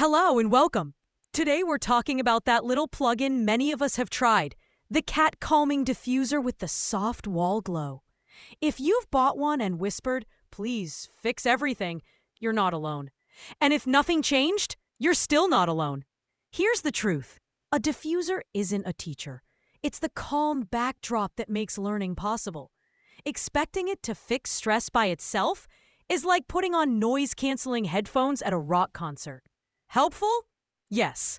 Hello and welcome. Today we're talking about that little plug-in many of us have tried, the cat calming diffuser with the soft wall glow. If you've bought one and whispered, "Please fix everything," you're not alone. And if nothing changed, you're still not alone. Here's the truth. A diffuser isn't a teacher. It's the calm backdrop that makes learning possible. Expecting it to fix stress by itself is like putting on noise-canceling headphones at a rock concert. Helpful? Yes.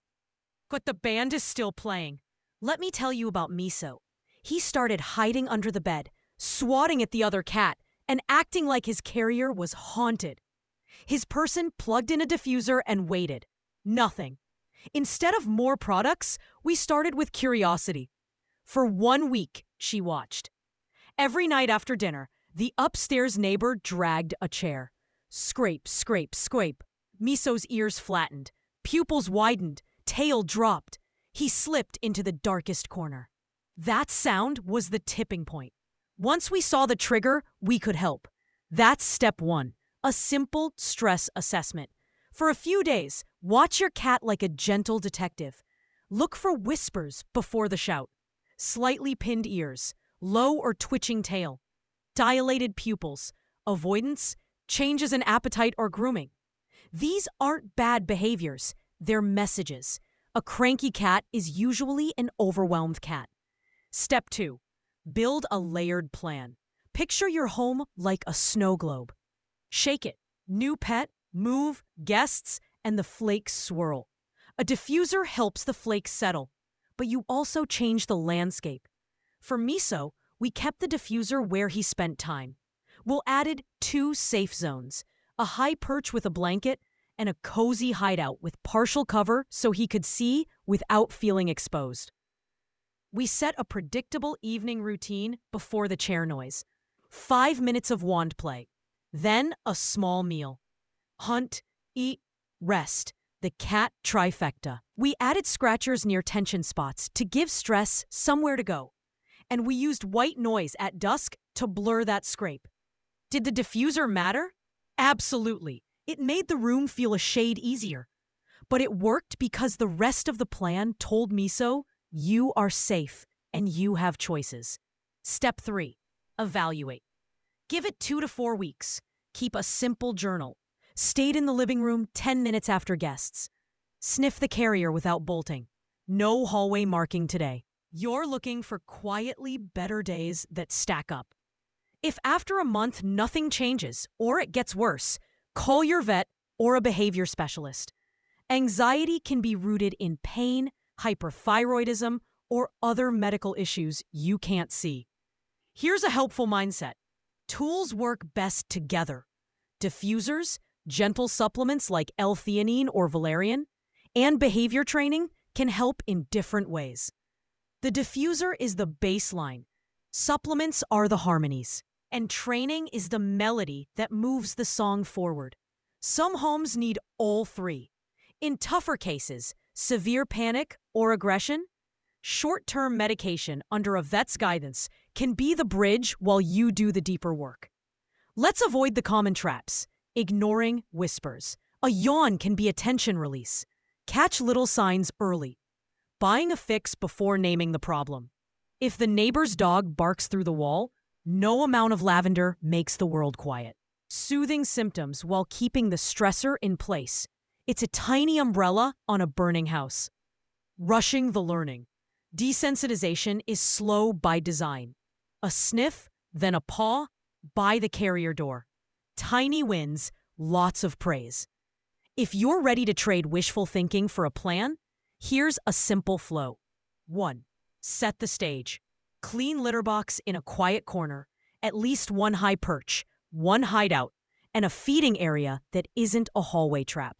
But the band is still playing. Let me tell you about Miso. He started hiding under the bed, swatting at the other cat, and acting like his carrier was haunted. His person plugged in a diffuser and waited. Nothing. Instead of more products, we started with curiosity. For 1 week, she watched. Every night after dinner, the upstairs neighbor dragged a chair. Scrape, scrape, scrape. Miso's ears flattened, pupils widened, tail dropped. He slipped into the darkest corner. That sound was the tipping point. Once we saw the trigger, we could help. That's step 1, a simple stress assessment. For a few days, watch your cat like a gentle detective. Look for whispers before the shout, slightly pinned ears, low or twitching tail, dilated pupils, avoidance, changes in appetite or grooming. These aren't bad behaviors, they're messages. A cranky cat is usually an overwhelmed cat. Step 2, build a layered plan. Picture your home like a snow globe. Shake it. New pet, move, guests, and the flakes swirl. A diffuser helps the flakes settle, but you also change the landscape. For Miso, we kept the diffuser where he spent time. We'll added 2 safe zones, a high perch with a blanket, and a cozy hideout with partial cover so he could see without feeling exposed. We set a predictable evening routine before the chair noise. 5 minutes of wand play, then a small meal. Hunt, eat, rest, the cat trifecta. We added scratchers near tension spots to give stress somewhere to go. And we used white noise at dusk to blur that scrape. Did the diffuser matter? Absolutely. It made the room feel a shade easier. But it worked because the rest of the plan told Miso, you are safe and you have choices. Step 3, evaluate. Give it 2 to 4 weeks. Keep a simple journal. Stayed in the living room 10 minutes after guests. Sniff the carrier without bolting. No hallway marking today. You're looking for quietly better days that stack up. If after a month nothing changes or it gets worse, call your vet or a behavior specialist. Anxiety can be rooted in pain, hyperthyroidism, or other medical issues you can't see. Here's a helpful mindset. Tools work best together. Diffusers, gentle supplements like L-theanine or valerian, and behavior training can help in different ways. The diffuser is the baseline. Supplements are the harmonies. And training is the melody that moves the song forward. Some homes need all 3. In tougher cases, severe panic or aggression, short-term medication under a vet's guidance can be the bridge while you do the deeper work. Let's avoid the common traps. Ignoring whispers. A yawn can be a tension release. Catch little signs early. Buying a fix before naming the problem. If the neighbor's dog barks through the wall, no amount of lavender makes the world quiet. Soothing symptoms while keeping the stressor in place. It's a tiny umbrella on a burning house. Rushing the learning. Desensitization is slow by design. A sniff, then a paw, by the carrier door. Tiny wins, lots of praise. If you're ready to trade wishful thinking for a plan, here's a simple flow. 1. Set the stage. Clean litter box in a quiet corner, at least 1 high perch, 1 hideout, and a feeding area that isn't a hallway trap.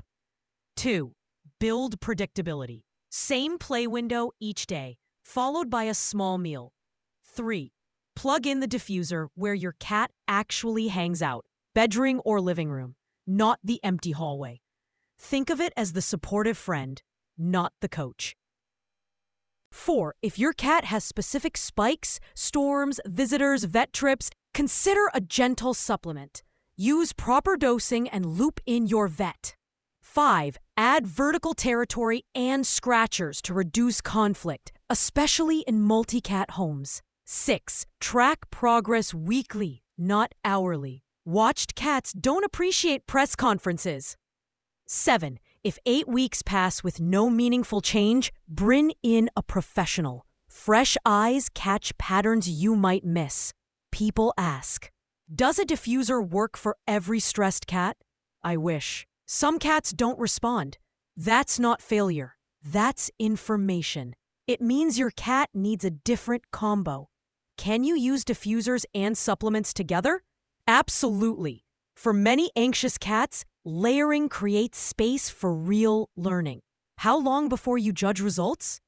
2. Build predictability. Same play window each day, followed by a small meal. 3. Plug in the diffuser where your cat actually hangs out, bedroom or living room, not the empty hallway. Think of it as the supportive friend, not the coach. 4. If your cat has specific spikes, storms, visitors, vet trips, consider a gentle supplement. Use proper dosing and loop in your vet. 5. Add vertical territory and scratchers to reduce conflict, especially in multi-cat homes. 6. Track progress weekly, not hourly. Watched cats don't appreciate press conferences. 7. If 8 weeks pass with no meaningful change, bring in a professional. Fresh eyes catch patterns you might miss. People ask, does a diffuser work for every stressed cat? I wish. Some cats don't respond. That's not failure. That's information. It means your cat needs a different combo. Can you use diffusers and supplements together? Absolutely. For many anxious cats, layering creates space for real learning. How long before you judge results?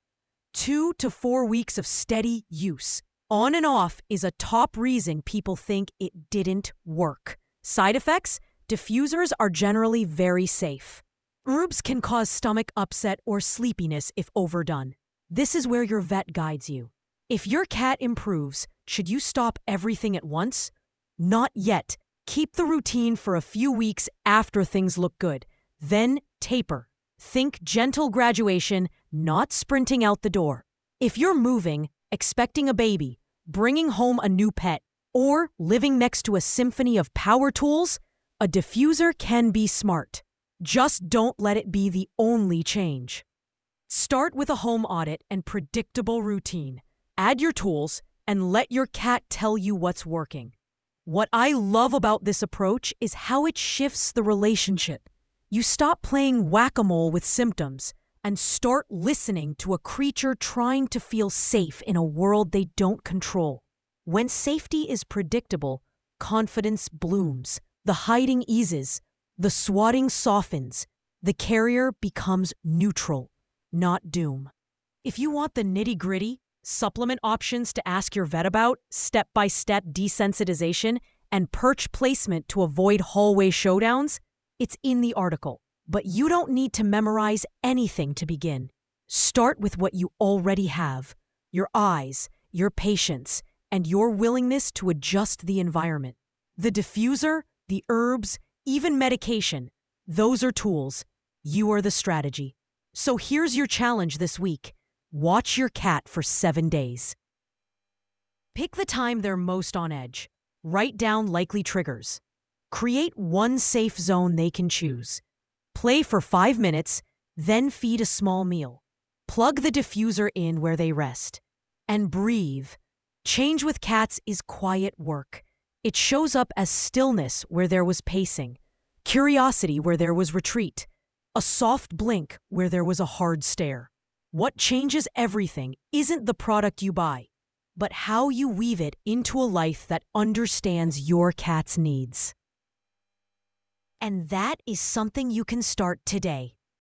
2 to 4 weeks of steady use. On and off is a top reason people think it didn't work. Side effects? Diffusers are generally very safe. Herbs can cause stomach upset or sleepiness if overdone. This is where your vet guides you. If your cat improves, should you stop everything at once? Not yet. Keep the routine for a few weeks after things look good. Then taper. Think gentle graduation, not sprinting out the door. If you're moving, expecting a baby, bringing home a new pet, or living next to a symphony of power tools, a diffuser can be smart. Just don't let it be the only change. Start with a home audit and predictable routine. Add your tools and let your cat tell you what's working. What I love about this approach is how it shifts the relationship. You stop playing whack-a-mole with symptoms and start listening to a creature trying to feel safe in a world they don't control. When safety is predictable, confidence blooms, the hiding eases, the swatting softens, the carrier becomes neutral, not doom. If you want the nitty-gritty, supplement options to ask your vet about, step-by-step desensitization, and perch placement to avoid hallway showdowns, it's in the article. But you don't need to memorize anything to begin. Start with what you already have: your eyes, your patience, and your willingness to adjust the environment. The diffuser, the herbs, even medication, those are tools. You are the strategy. So here's your challenge this week. Watch your cat for 7 days. Pick the time they're most on edge. Write down likely triggers. Create one safe zone they can choose. Play for 5 minutes, then feed a small meal. Plug the diffuser in where they rest. And breathe. Change with cats is quiet work. It shows up as stillness where there was pacing, curiosity where there was retreat, a soft blink where there was a hard stare. What changes everything isn't the product you buy, but how you weave it into a life that understands your cat's needs. And that is something you can start today.